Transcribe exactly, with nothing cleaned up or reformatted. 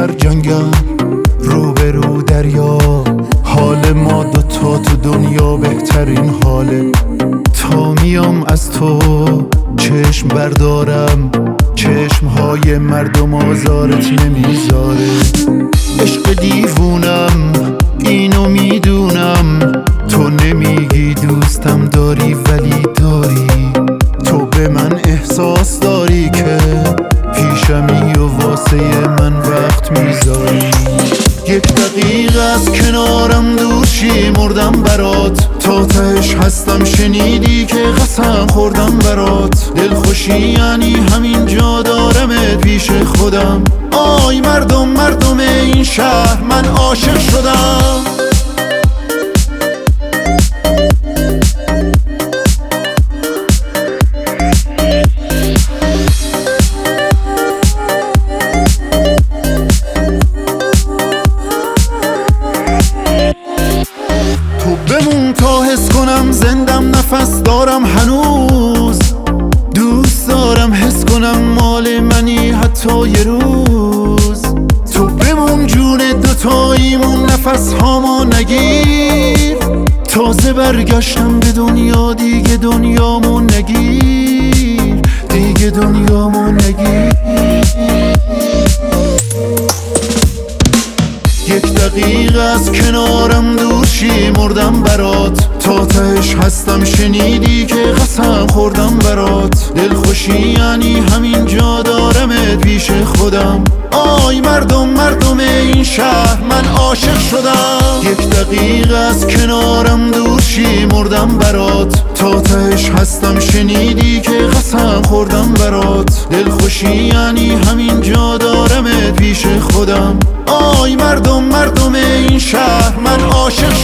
سر جنگم روبرو دریا، حال ما دوتا تو دنیا بهترین حاله. تا میام از تو چشم بردارم، چشمهای مردم آزارت نمیذاره. عشق دیوونم اینو میدونم، تو نمیگی دوستم داری ولی داری. تو به من احساس داری که پیشمی و واسه من وقت میذاری. یک دقیقه از کنارم دور شی مردم برات، تا تهش هستم شنیدی که قسم خوردم برات. دلخوشی یعنی همین جا دارمت پیش خودم. آی مردم مردم این شهر من عاشق شدم. بمون تا حس کنم زندم نفس دارم هنوز. دوست دارم حس کنم مال منی حتی یه روز. تو بمون جون دوتاییمون نفس هامو نگیر. تازه برگشتم به دنیا دیگه دنیامو نگیر، دیگه دنیامو نگیر. یک دقیقه از کنارم دور شی مردم برات، تا تهش هستم شنیدی که قسم خوردم برات. دلخوشی یعنی همین جا دارمت پیش خودم. آی مردم مردم این شهر من عاشق شدم. یک دقیقه از کنارم دور شی مردم برات، تا تهش هستم شنیدی که قسم خوردم برات. دلخوشی یعنی همین جا دارمت پیش خودم. آی مردم مردم این شهر من عاشق